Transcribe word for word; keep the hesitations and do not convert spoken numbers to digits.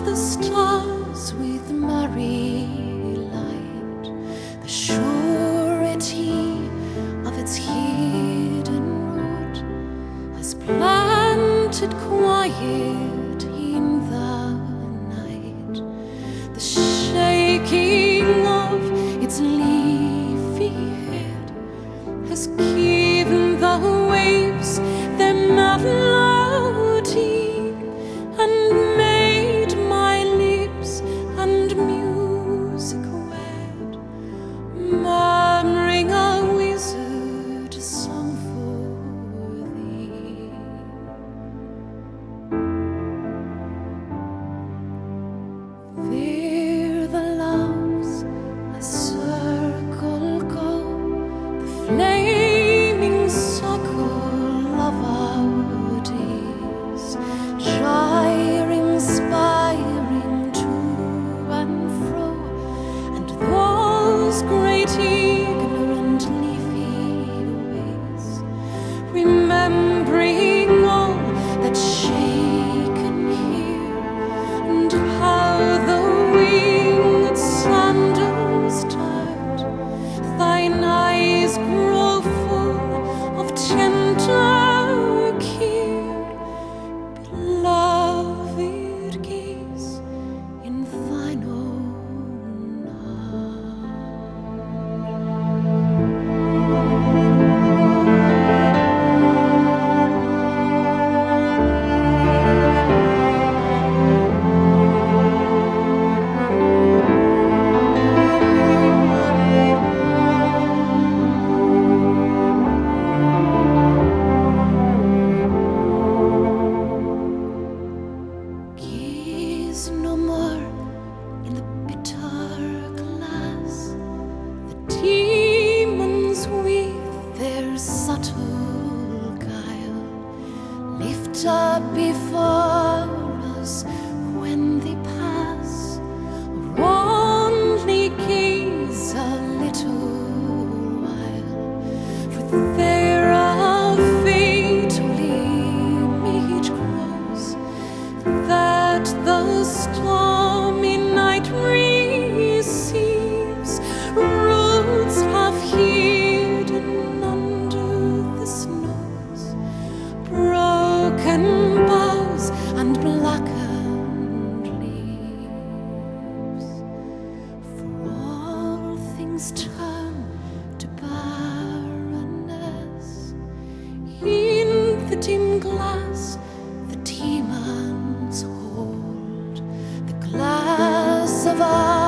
the stars with merry light, the surety of its hidden root has planted quiet in the night, the shaking of its leafy head has given the waves their melody and made my lips and music wed, murmuring a wizard song for thee. There the loves a circle go, the flaming circle of our days, gyring, spiring to and fro, and those great ignorant leafy ways, remembering all that's shaken here, and how the winged sandals turned, thine eyes grow full of tender care, beloved gaze in thine own gaze no more in the bitter glass, the demons with their subtle guile lift up before us when they pass, or only gaze a little while, for there a fatal image grows that the stormy night receives, roots half hidden under the snows, broken boughs and blackened leaves. For all things turn to barrenness in the dim glass the demons hold, the glass of our